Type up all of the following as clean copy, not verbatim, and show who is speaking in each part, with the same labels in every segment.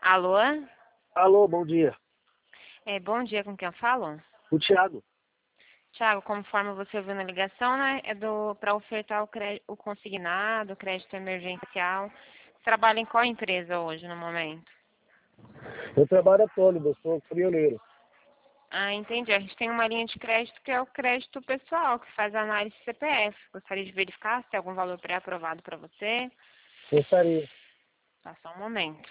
Speaker 1: Alô?
Speaker 2: Alô, bom dia.
Speaker 1: Bom dia, com quem eu falo?
Speaker 2: O Thiago.
Speaker 1: Tiago, conforme você ouviu na ligação, né? Para ofertar o consignado, o crédito emergencial. Você trabalha em qual empresa hoje, no momento?
Speaker 2: Eu trabalho autônomo, eu sou caminhoneiro.
Speaker 1: Ah, entendi. A gente tem uma linha de crédito que é o crédito pessoal, que faz análise CPF. Gostaria de verificar se tem algum valor pré-aprovado para você.
Speaker 2: Gostaria.
Speaker 1: Tá, só um momento.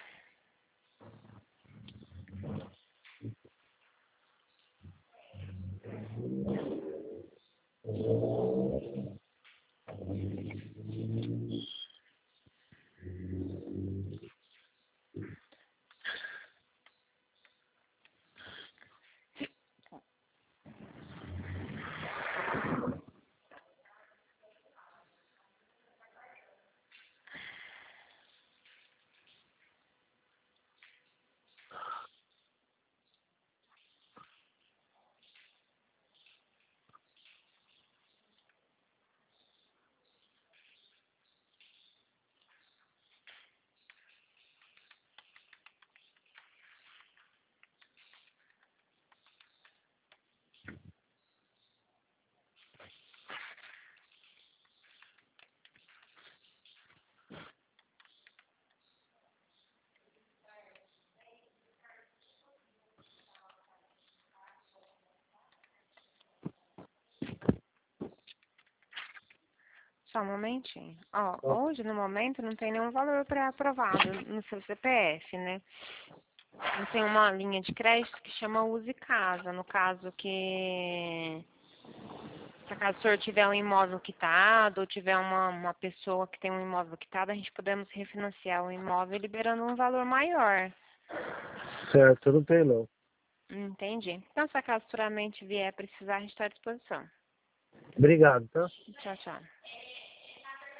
Speaker 1: Só um momentinho. Ó, hoje, no momento, não tem nenhum valor pré-aprovado no seu CPF, né? Eu tenho uma linha de crédito que chama Use Casa. No caso que, se acaso o senhor tiver um imóvel quitado ou tiver uma pessoa que tem um imóvel quitado, a gente podemos refinanciar o imóvel liberando um valor maior.
Speaker 2: Certo, eu não tenho não.
Speaker 1: Entendi. Então, se acaso futuramente vier precisar, a gente está à disposição.
Speaker 2: Obrigado, tá?
Speaker 1: Tchau, tchau.